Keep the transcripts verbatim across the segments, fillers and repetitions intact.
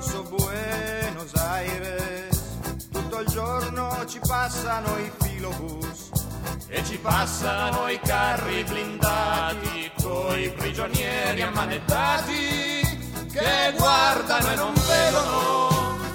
famoso Buenos Aires, tutto il giorno ci passano i filobus e ci passano i carri blindati coi prigionieri ammanettati che guardano e non vedono.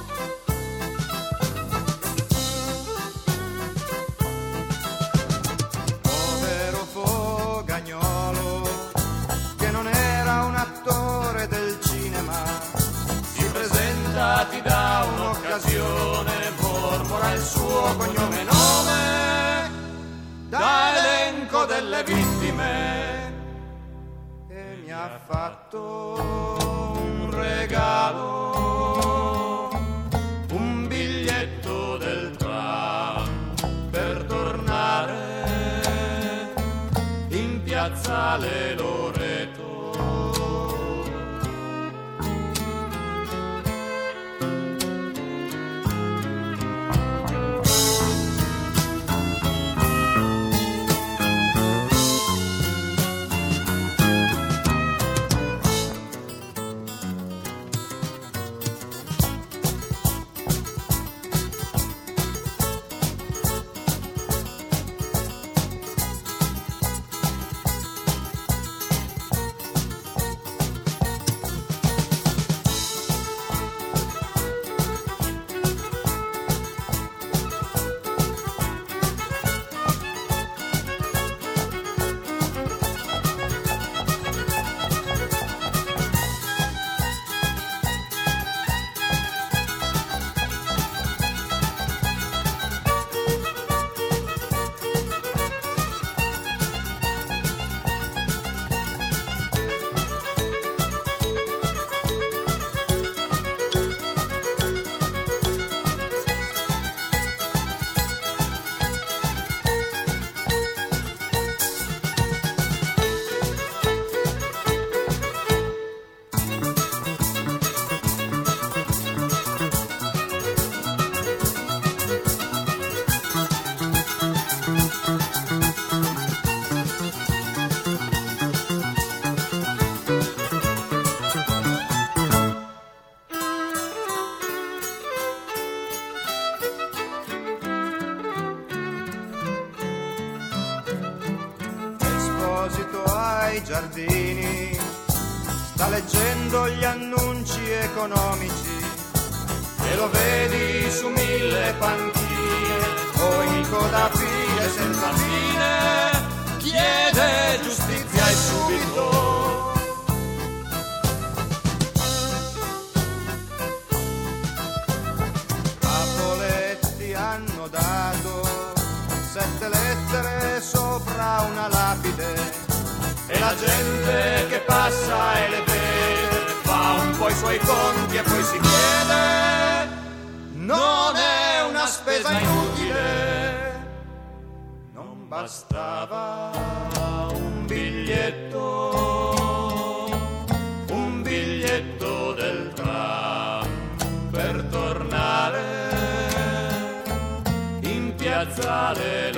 Povero Fogagnolo, che non era un attore del cinema, si presenta, ti dà un'occasione, mormora il suo cognome e nome, da elenco delle vittime, e mi ha fatto un regalo, un biglietto del tram per tornare in piazzale Loreto. ai giardini, sta leggendo gli annunci economici e lo vedi su mille panchine o in coda file senza fine, chiede giustizia e subito. A Poletti hanno dato sette lettere sopra una lapide e la gente che passa e le vede fa un po' i suoi conti e poi si chiede: non è una spesa inutile, non bastava un biglietto, un biglietto del tram per tornare in piazzale